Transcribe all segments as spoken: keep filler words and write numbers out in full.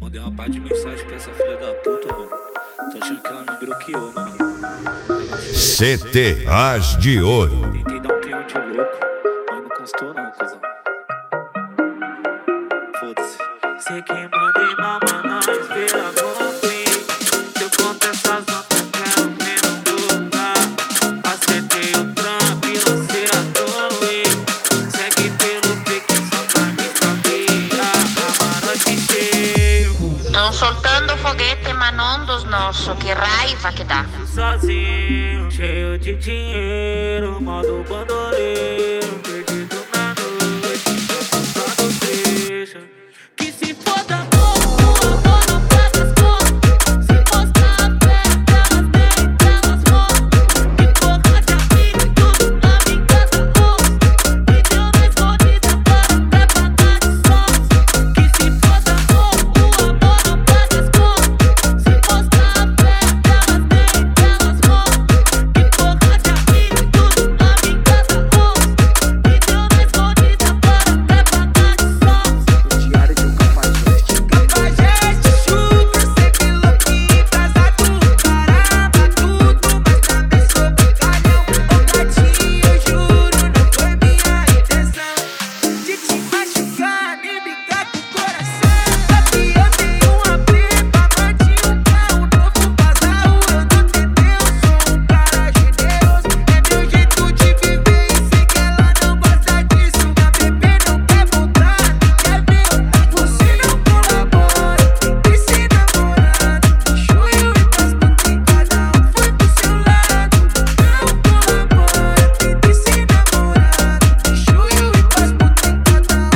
Mandei uma par de mensagem pra essa filha da puta, mano. Tô achando que ela me bloqueou, mano. C T As de Ouro. Tentei dar um peão de louco, mas não constou não, cuzão. Foda-se. Sei que mandei mal, mas nós vê agora. Se eu conto essas notas, quero ver não dobrar. Acertei o trampo e lancei a torre. Segue pelo pique só pra me saber. Camarote cheio. Estão soltando foguete, mas não dos nossos. Que raiva que dá. Sozinho, cheio de dinheiro, modo bandoleiro, perdido na noite, passado fecha. Que se foda amor, o amor não paga as contas. Se mostrar a fé, elas nem elas voltam. Que porra de amigo, tudo na vingança ouço. Me deu na escondida para preparar de sons. Que se foda amor, o amor não paga as contas. Se mostrar a fé, elas nem elas voltam. Que porra de amigo, tudo na vingança ouço. Me deu na escondida para preparar de sons. Diário de um cafajeste. Cafajeste, chuta, sempre louquinho, casa tudo, caramba, tudo, mas também sou brincalhão. Ô gatinho, eu juro, não foi minha intenção de te machucar, nem brincar com o coração. Papi, eu tenho uma pepa, bati um carro novo, casal, eu não tentei, eu sou um cara generoso. É meu jeito de viver e sei que ela não gosta disso. Minha bebê não quer voltar, quer ver? Você não colabora, tem que se namorando. Chuio e Pasco tem cada um foi pro seu lado. Não colabora, tem que se namorando. Chuio e Pasco tem cada um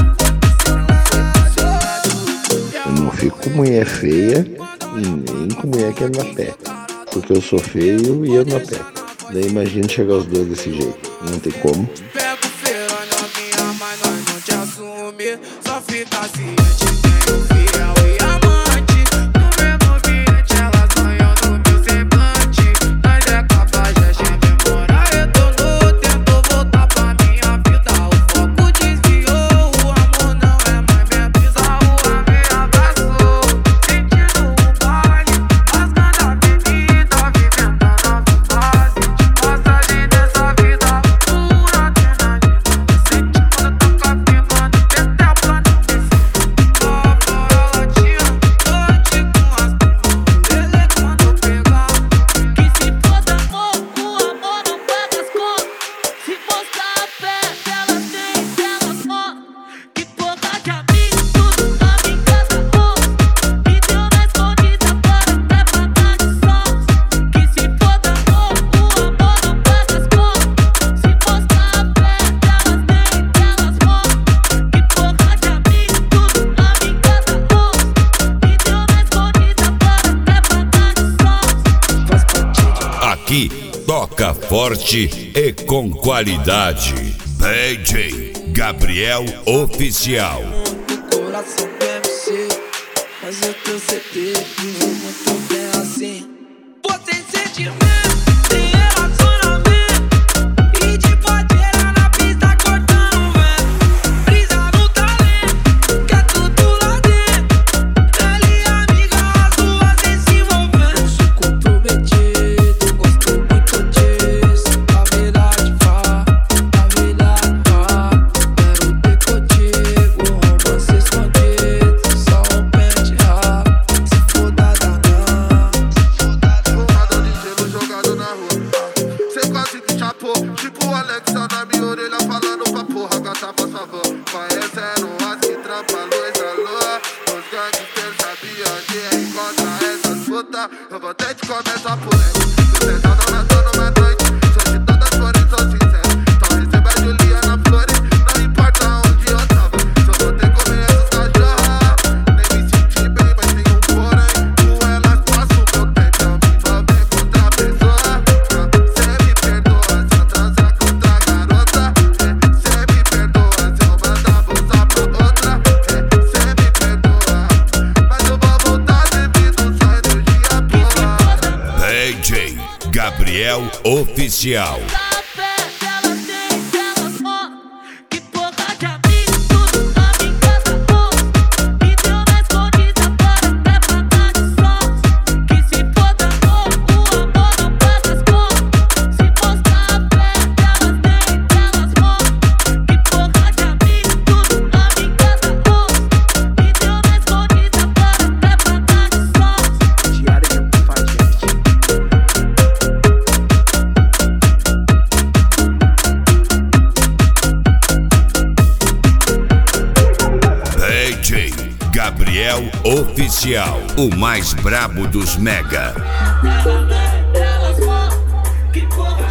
foi pro seu lado. Eu não fico com mulher feia e nem com mulher que anda a pé. Porque eu sou feio e ando a pé. Daí imagina chegar os dois desse jeito. Não tem como. Pego feira novinha, mas nós não te assume. Só fica ciente, tenho fiel e amante. No mesmo ambiente, elas sonham no meu semblante. Nós é cafajeste, memória retornou. Tentou voltar pra minha vida, o foco desviou. O amor não é mais minha brisa, o ar me abraçou. Sentindo o baile, rasgando a avenida, vivendo a nova fase. Passagem dessa vida, pura adrenalina. Sente quando toca firmando, até o plano desse. Lá fora latina, noite com as mãos. Ele quando pegar. Que se foda amor, o amor não paga as contas. Se mostrar a fé, elas nem elas voltam. Que porra de amigo, tudo na vingança ouço. Me deu na escondida para preparar de sons. Que se foda amor, o amor não paga as contas. Se mostrar a fé, elas nem elas voltam. Que porra de amigo, tudo na vingança ouço. Me deu na escondida para preparar de sons. Faz parte de Aqui toca forte e com qualidade. D J Gabriel Oficial. muito coração do M C, mas eu tenho certeza que vou muito bem assim. Você sente mesmo, tem relacionamento e de padeira na pista cortando vento. Brisa no talento, quer tudo lá dentro. Ela e amiga, as duas vem se envolvendo. Eu sou comprometido, gosto muito disso. A verdade fala, a verdade fala. Quero ter contigo, romance escondido. Só um pente ralo, se for dada não. Porrada de gelo jogado na rua. Cê quase que chapou. Tipo o Alexa na minha orelha falando pra porra. Gata, por favor. Conhecendo as que trampa luz da lua. Os gangsters sabiam onde encontrar essas putas. Eu vou ter de começar por ela. Você tá dominando minha noite. Sou de todas as cores, sou sincero. Então receba a Juliana Flores. Não importa onde eu tava. Só vou ter que comer essas cachorras. Nem me senti bem, mas tem um porém. Com elas passo o meu tempo. Eu me envolver com outra pessoa. Cê me perdoa se eu transar com outra garota. Cê me perdoa se eu mandar bolsa pra outra. Cê me perdoa, mas eu vou voltar devido sua energia boa. D J Gabriel Oficial. A fé, elas nem elas voltam. Que porra de amigo, tudo na vingança ouço. Me deu na escondida para Oficial, o mais brabo dos mega. Elas, elas, que porra